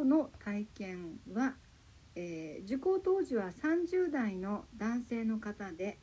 日の体験は、受講当時は30代の男性の方で、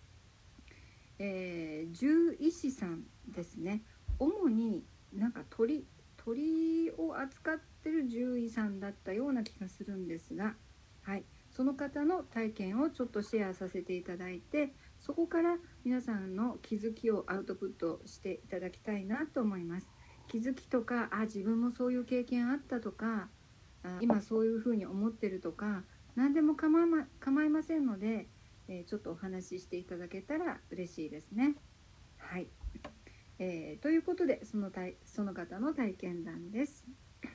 獣医師さんですね。主になんか鳥を扱ってる獣医さんだったような気がするんですが、はい、その方の体験をちょっとシェアさせていただいて、そこから皆さんの気づきをアウトプットしていただきたいなと思います。気づきとか、自分もそういう経験あったとか、今そういうふうに思ってるとか、何でも構いませんので、ちょっとお話ししていただけたら嬉しいですね。はい、ということでその方の体験談です。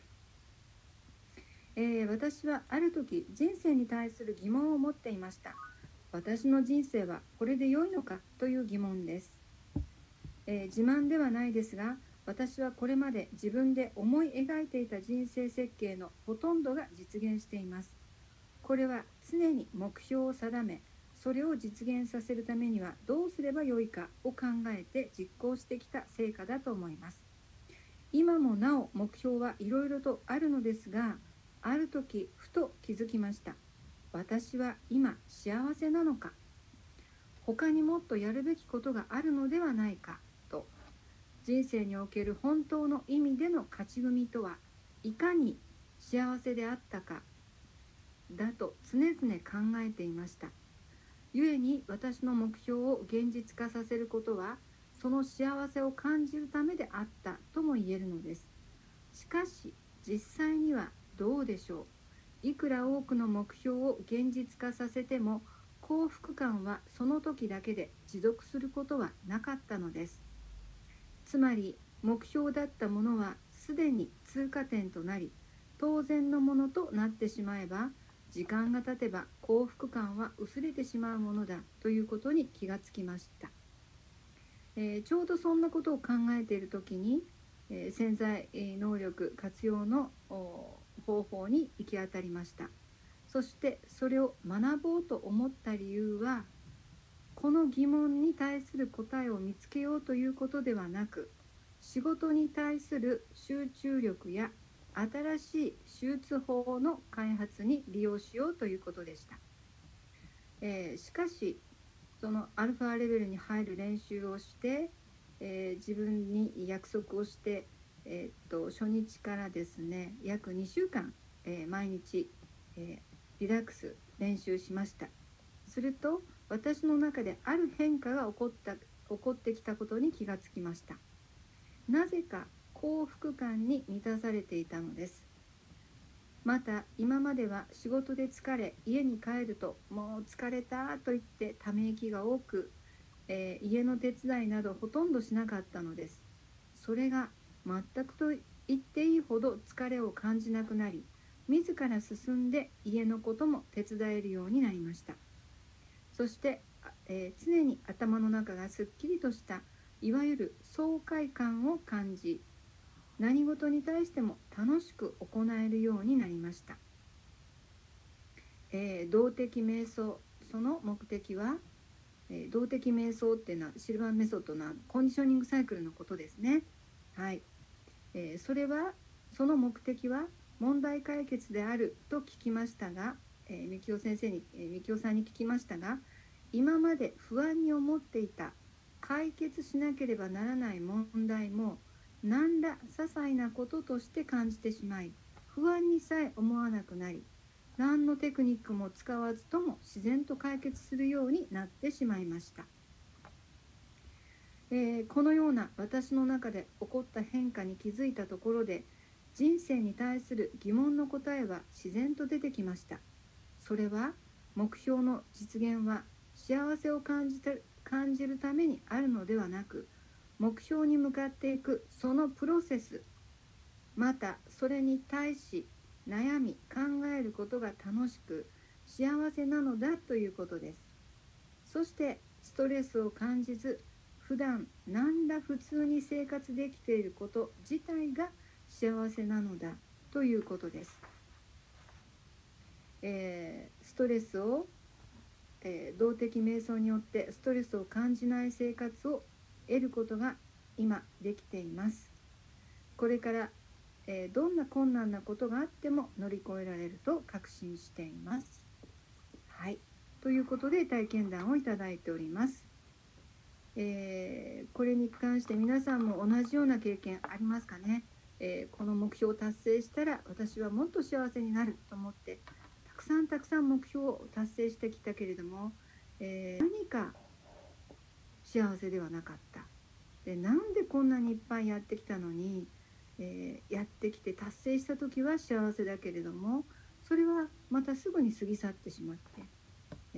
私はある時人生に対する疑問を持っていました。私の人生はこれで良いのかという疑問です。自慢ではないですが、私はこれまで自分で思い描いていた人生設計のほとんどが実現しています。これは常に目標を定め、それを実現させるためにはどうすればよいかを考えて実行してきた成果だと思います。今もなお目標はいろいろとあるのですが、ある時ふと気づきました。私は今幸せなのか、他にもっとやるべきことがあるのではないかと。人生における本当の意味での勝ち組とはいかに幸せであったかだと常々考えていました。故に私の目標を現実化させることは、その幸せを感じるためであったとも言えるのです。しかし実際にはどうでしょう。いくら多くの目標を現実化させても、幸福感はその時だけで持続することはなかったのです。つまり目標だったものはすでに通過点となり、当然のものとなってしまえば、時間が経てば幸福感は薄れてしまうものだということに気がつきました。ちょうどそんなことを考えている時に、潜在能力活用の方法に行き当たりました。そしてそれを学ぼうと思った理由は、この疑問に対する答えを見つけようということではなく、仕事に対する集中力や新しい手術法の開発に利用しようということでした。しかしそのアルファレベルに入る練習をして、自分に約束をして、初日からですね約2週間、毎日、リラックス練習しました。すると私の中である変化が起こってきたことに気がつきました。なぜか幸福感に満たされていたのです。また今までは仕事で疲れ、家に帰るともう疲れたと言ってため息が多く、家の手伝いなどほとんどしなかったのです。それが全くと言っていいほど疲れを感じなくなり、自ら進んで家のことも手伝えるようになりました。そして、常に頭の中がすっきりとしたいわゆる爽快感を感じ、何事に対しても楽しく行えるようになりました。動的瞑想、その目的は、動的瞑想っていうのはシルバーメソッドのコンディショニングサイクルのことですね。はい、その目的は問題解決であると聞きましたが、みきおさんに聞きましたが、今まで不安に思っていた解決しなければならない問題も何ら些細なこととして感じてしまい、不安にさえ思わなくなり、何のテクニックも使わずとも自然と解決するようになってしまいました。このような私の中で起こった変化に気づいたところで、人生に対する疑問の答えは自然と出てきました。それは、目標の実現は幸せを感じるためにあるのではなく、目標に向かっていくそのプロセス、またそれに対し悩み考えることが楽しく幸せなのだということです。そしてストレスを感じず、普段何ら普通に生活できていること自体が幸せなのだということです。ストレスを、動的瞑想によってストレスを感じない生活を得ることが今できています。これから、 どんな困難なことがあっても乗り越えられると確信しています。はい、ということで体験談をいただいております。これに関して皆さんも同じような経験ありますかね。この目標を達成したら私はもっと幸せになると思ってたくさん目標を達成してきたけれども、何か幸せではなかった。で、なんでこんなにいっぱいやってきたのに、やってきて達成した時は幸せだけれども、それはまたすぐに過ぎ去ってしまって、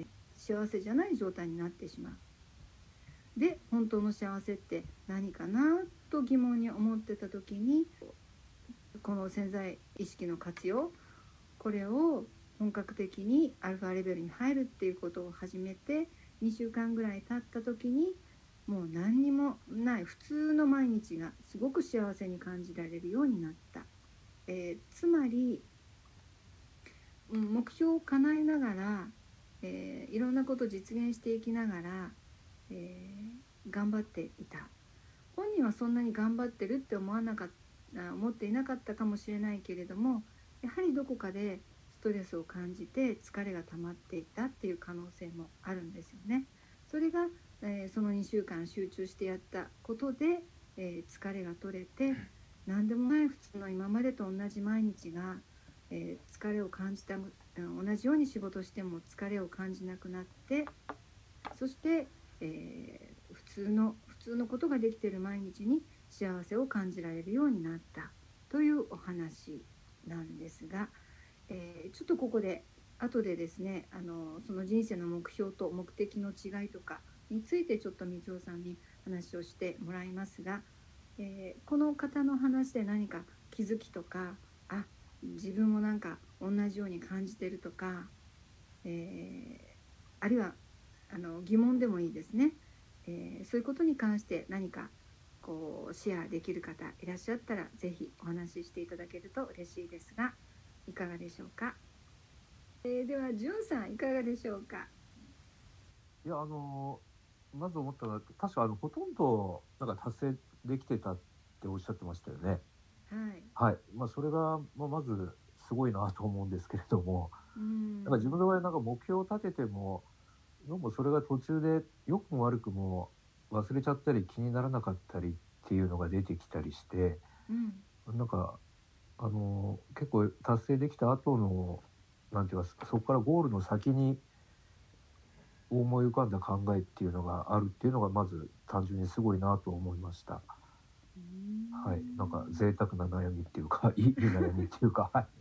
幸せじゃない状態になってしまう。で、本当の幸せって何かなと疑問に思ってた時に、この潜在意識の活用、これを本格的にアルファレベルに入るっていうことを始めて2週間ぐらい経った時に、もう何にもない普通の毎日がすごく幸せに感じられるようになった。つまり目標を叶えながら、いろんなことを実現していきながら、頑張っていた。本人はそんなに頑張ってるって思っていなかったかもしれないけれども、やはりどこかでストレスを感じて疲れが溜まっていたっていう可能性もあるんですよね。それが、その2週間集中してやったことで、疲れが取れて、何でもない普通の今までと同じ毎日が、疲れを感じた、同じように仕事しても疲れを感じなくなって、そして、普通のことができている毎日に幸せを感じられるようになったというお話なんですが、ちょっとここで後でですね、その人生の目標と目的の違いとかについてちょっと水尾さんに話をしてもらいますが、この方の話で何か気づきとか、自分もなんか同じように感じてるとか、あるいは疑問でもいいですね、そういうことに関して何かこうシェアできる方いらっしゃったらぜひお話ししていただけると嬉しいですが、いかがでしょうか。ではじゅんさんいかがでしょうか。 いや、まず思ったのは、確かほとんどなんか達成できてたっておっしゃってましたよね。 はい。 はい。それが、まずすごいなと思うんですけれども、なんか自分の場合なんか目標を立てても、どうもそれが途中で良くも悪くも忘れちゃったり気にならなかったりっていうのが出てきたりして、なんか結構達成できた後のなんていうか、そこからゴールの先に思い浮かんだ考えっていうのがあるっていうのがまず単純にすごいなと思いました。はい、なんか贅沢な悩みっていうかいい悩みっていうかはい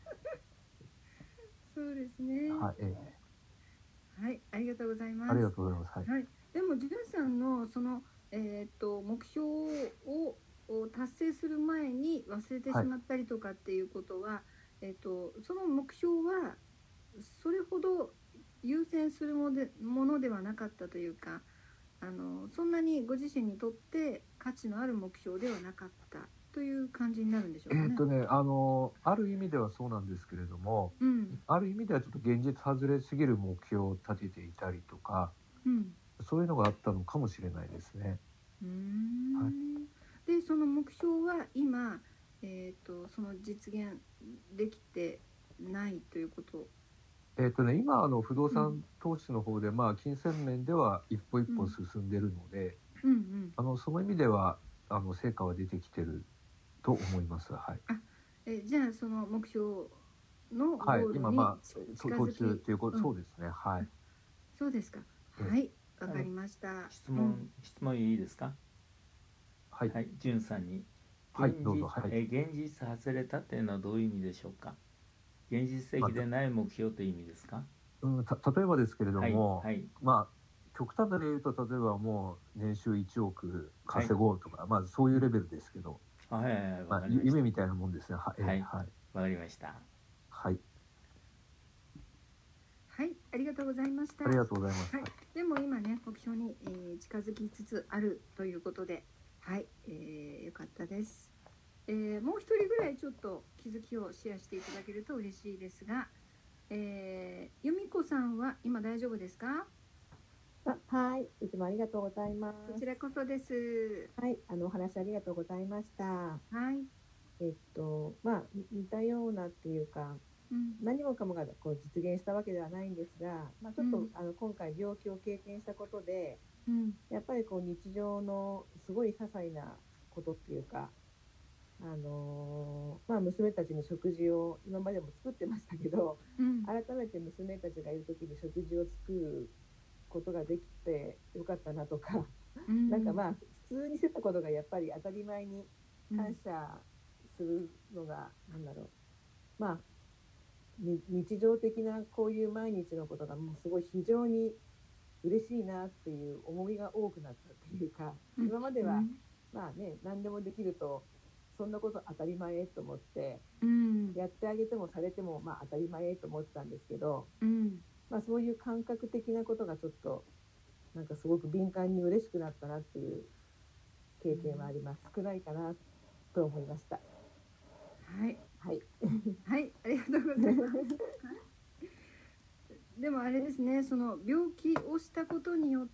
そうですね。 はい、 はい、ありがとうございます。 ありがとうございます。はい。 はい、でもじゅんさんのその、目標を達成する前に忘れてしまったりとかっていうことは、その目標はそれほど優先するものではなかったというか、そんなにご自身にとって価値のある目標ではなかったという感じになるんでしょうかね。 ある意味ではそうなんですけれども、 うん、 ある意味ではちょっと現実外れすぎる目標を立てていたりとか、そういうのがあったのかもしれないですね。はい、 でその目標は今、その実現できてないということ。 今不動産投資の方で、金銭面では一歩一歩進んでるので、その意味では成果は出てきてると思います。はい。 じゃあその目標のゴはい、 ールに今近づき、 途中っていうこと、そうですね。はい。 そうですか。はい、わかりました。 質問いいですか。 はい、 じゅんさんに。 はい、どうぞ。はい。 現実外れたっていうのはどういう意味でしょうか。現実的でない目標という意味ですか。 例えばですけれども、 はい、 極端な例言うと、例えばもう年収1億稼ごうとか、そういうレベルですけど、夢みたいなもんですね。 はい、わかりました。 はい。 はい、ありがとうございました。 ありがとうございます。 はい、でも今ね、目標に、近づきつつあるということで、はい、よかったです。もう一人ぐらいちょっと気づきをシェアしていただけると嬉しいですが、由美子さんは今大丈夫ですか？ はい、いつもありがとうございます。 こちらこそです。 はい、お話ありがとうございました。 はい。 似たようなっていうか、何もかもがこう実現したわけではないんですが、ちょっと、今回病気を経験したことで、やっぱりこう日常のすごい些細なことっていうか、娘たちに食事を今までも作ってましたけど、改めて娘たちがいる時に食事を作ることができてよかったなとか、なんか普通にしてたことがやっぱり当たり前に感謝するのが、日常的なこういう毎日のことがもうすごい非常に嬉しいなっていう思いが多くなったっていうか、今までは何でもできるとそんなこと当たり前と思って、やってあげてもされても当たり前と思ってたんですけど、そういう感覚的なことがちょっとなんかすごく敏感に嬉しくなったなっていう経験はあります。少ないかなと思いました。 はいはい、 はい、ありがとうございます。でもあれですね、その病気をしたことによって、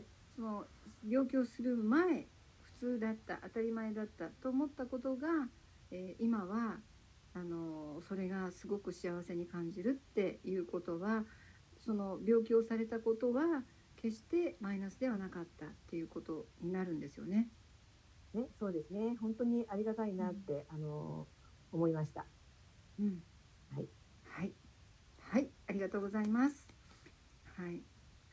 その病気をする前、普通だった、当たり前だったと思ったことが、今はそれがすごく幸せに感じるっていうことは、その病気をされたことは決してマイナスではなかったっていうことになるんですよね。 ね、そうですね。本当にありがたいなって、思いました。はい。 はい。はい、ありがとうございます。はい。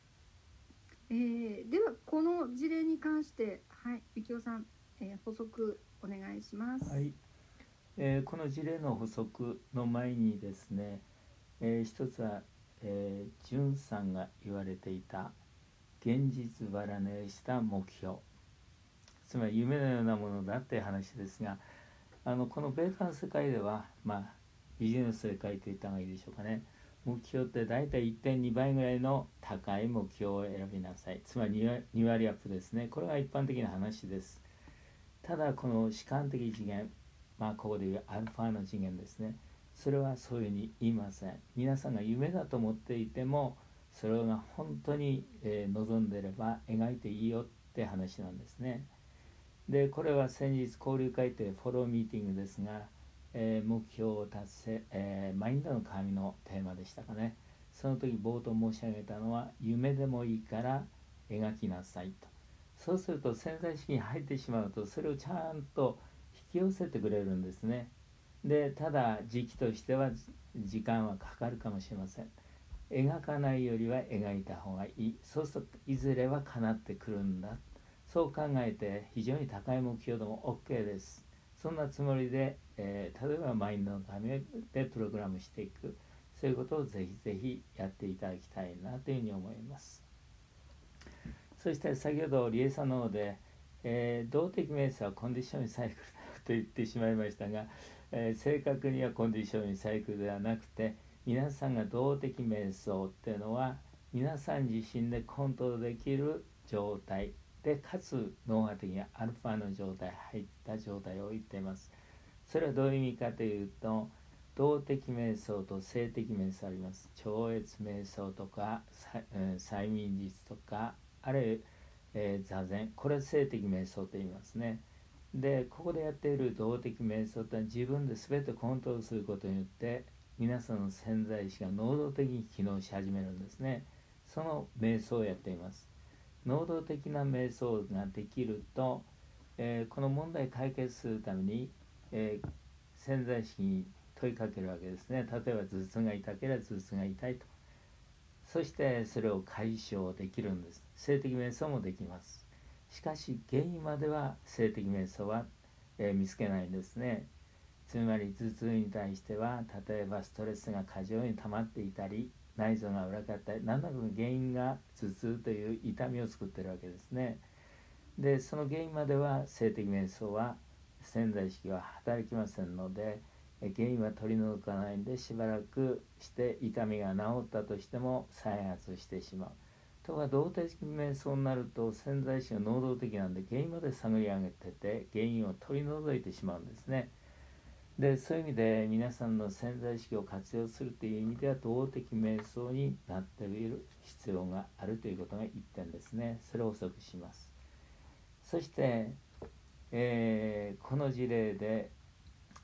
ではこの事例に関して、はい、ゆきおさん、補足お願いします。 はい。この事例の補足の前にですね、一つは、じゅんさんが言われていた現実離れした目標、つまり夢のようなものだって話ですが、このベータの世界では、ビジネス世界と言った方がいいでしょうかね。目標ってだいたい 1.2 倍ぐらいの高い目標を選びなさい。つまり2割アップですね。これが一般的な話です。ただこの主観的次元、ここでいうアルファの次元ですね。それはそういうふうに言いません。皆さんが夢だと思っていても、それが本当に望んでいれば描いていいよって話なんですね。でこれは先日交流会というフォローミーティングですが、目標を達成、マインドの鏡のテーマでしたかね。その時冒頭申し上げたのは、夢でもいいから描きなさいと。そうすると潜在意識に入ってしまうと、それをちゃんと引き寄せてくれるんですね。でただ時期としては時間はかかるかもしれません。描かないよりは描いた方がいい。そうするといずれは叶ってくるんだ。そう考えて非常に高い目標でも OK です。そんなつもりで、例えばマインドのためでプログラムしていく、そういうことをぜひぜひやっていただきたいなというふうに思います。そして先ほどリエさんの方で、動的瞑想はコンディションサイクルだと言ってしまいましたが、正確にはコンディションサイクルではなくて、皆さんが動的瞑想っていうのは皆さん自身でコントロールできる状態で、かつ脳波的にアルファの状態、入った状態を言っています。それはどういう意味かというと、動的瞑想と静的瞑想あります。超越瞑想とか催眠術とか、あるいは、座禅、これは静的瞑想と言いますね。でここでやっている動的瞑想というのは、自分で全てコントロールすることによって皆さんの潜在意識が能動的に機能し始めるんですね。その瞑想をやっています。能動的な瞑想ができると、この問題を解決するために、潜在意識に問いかけるわけですね。例えば頭痛が痛ければ頭痛が痛いと。そしてそれを解消できるんです。静的瞑想もできます。しかし原因までは静的瞑想は、見つけないんですね。つまり頭痛に対しては、例えばストレスが過剰に溜まっていたり、内臓が裏かったり、何らかの原因が頭痛という痛みを作っているわけですね。でその原因までは静的瞑想は潜在意識は働きませんので、原因は取り除かないんで、しばらくして痛みが治ったとしても再発してしまう。ところが動的瞑想になると、潜在意識が能動的なんで原因まで探り上げてて、原因を取り除いてしまうんですね。でそういう意味で皆さんの潜在意識を活用するという意味では、動的瞑想になっている必要があるということが一点ですね。それを補足します。そして、この事例で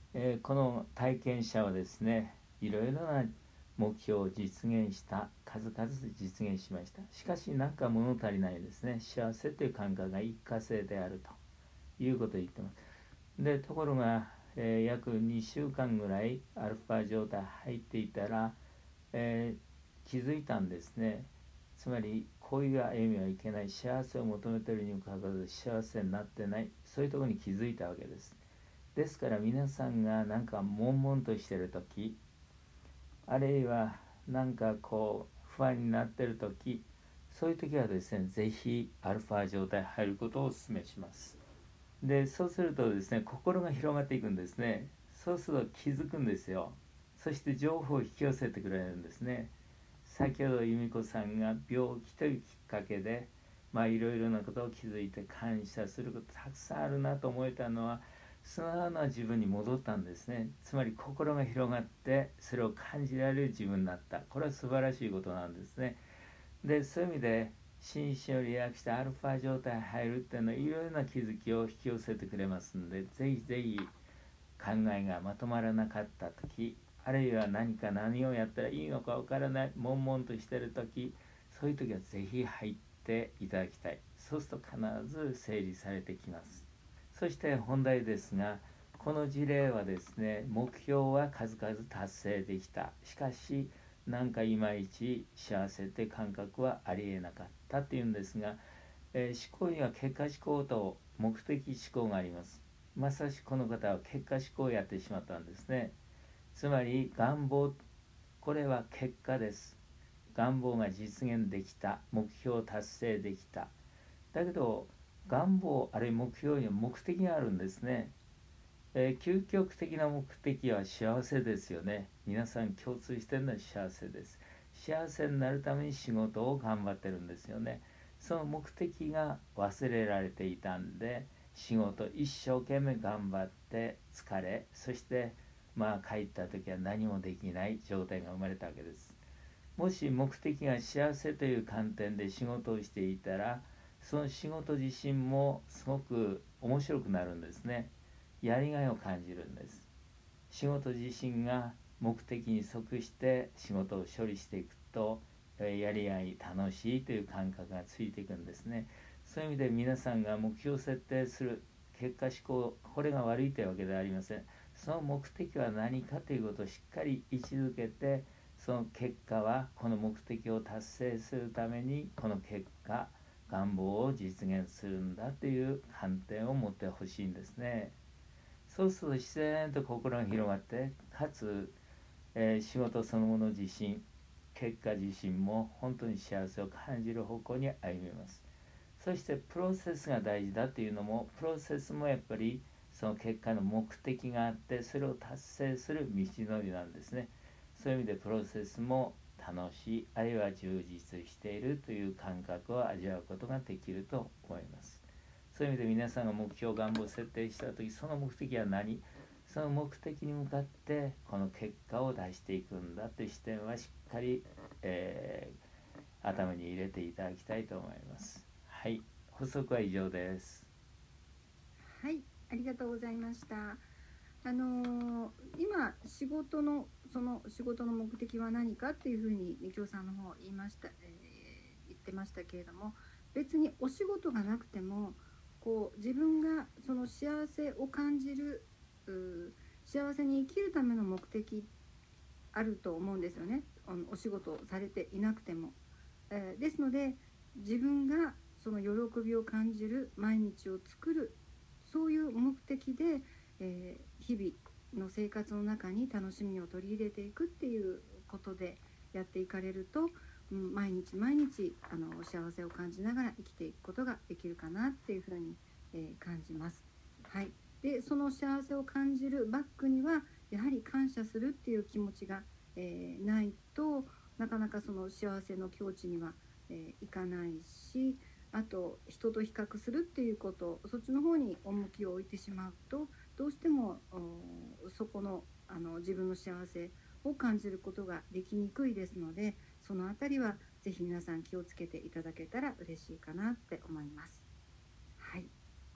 この体験者はですね、いろいろな目標を実現した、数々実現しました。しかしなんか物足りないですね。幸せという感覚が一過性であるということを言ってます。でところが、約2週間ぐらいアルファ状態入っていたら、気づいたんですね。つまり恋が歩みはいけない、幸せを求めているにもかかわらず幸せになってない、そういうところに気づいたわけです。ですから皆さんがなんか悶々としている時、あるいはなんかこう不安になっている時、そういう時はですね、ぜひアルファ状態に入ることをお勧めします。でそうするとですね、心が広がっていくんですね。そうすると気づくんですよ。そして情報を引き寄せてくれるんですね。先ほど由美子さんが病気というきっかけでいろいろなことを気づいて感謝することたくさんあるなと思えたのは、素直な自分に戻ったんですね。つまり心が広がってそれを感じられる自分になった。これは素晴らしいことなんですね。でそういう意味で心身をリラックスしてアルファ状態に入るっていうのはいろいろな気づきを引き寄せてくれますので、ぜひぜひ考えがまとまらなかった時、あるいは何をやったらいいのかわからない、悶々としている時、そういう時はぜひ入っていただきたい。そうすると必ず整理されてきます。そして本題ですが、この事例はですね、目標は数々達成できた。しかしなんかいまいち幸せって感覚はありえなかったっていうんですが、思考には結果思考と目的思考があります。まさしくこの方は結果思考をやってしまったんですね。つまり願望、これは結果です。願望が実現できた、目標を達成できた。だけど願望あるいは目標には目的があるんですね。究極的な目的は幸せですよね。皆さん共通しているのは幸せです。幸せになるために仕事を頑張ってるんですよね。その目的が忘れられていたんで、仕事一生懸命頑張って疲れ、そして帰った時は何もできない状態が生まれたわけです。もし目的が幸せという観点で仕事をしていたら、その仕事自身もすごく面白くなるんですね。やりがいを感じるんです。仕事自身が目的に即して仕事を処理していくと、やりがい楽しいという感覚がついていくんですね。そういう意味で皆さんが目標設定する結果思考、これが悪いというわけではありません。その目的は何かということをしっかり位置づけて、その結果はこの目的を達成するためにこの結果、願望を実現するんだという観点を持ってほしいんですね。そうすると自然と心が広がって、かつ、仕事そのもの自身、結果自身も本当に幸せを感じる方向に歩みます。そしてプロセスが大事だというのも、プロセスもやっぱりその結果の目的があって、それを達成する道のりなんですね。そういう意味でプロセスも楽しい、あるいは充実しているという感覚を味わうことができると思います。そういう意味で皆さんが目標願望を設定した時、その目的は何、その目的に向かってこの結果を出していくんだという視点はしっかり、頭に入れていただきたいと思います。はい、補足は以上です。 はい、ありがとうございました。今仕事の目的は何かっていうふうにみきおさんの方言ってましたけれども、別にお仕事がなくても自分がその幸せを感じる、幸せに生きるための目的あると思うんですよね。お仕事をされていなくても、ですので自分がその喜びを感じる毎日を作る、そういう目的で、日々の生活の中に楽しみを取り入れていくっていうことでやっていかれると、毎日毎日幸せを感じながら生きていくことができるかなっていうふうに、感じます。はい、でその幸せを感じるバックにはやはり感謝するっていう気持ちが、ないとなかなかその幸せの境地には、いかないし、あと人と比較するっていうこと、そっちの方に重きを置いてしまうと、どうしてもそこの自分の幸せを感じることができにくいですので、そのあたりはぜひ皆さん気をつけていただけたら嬉しいかなって思います。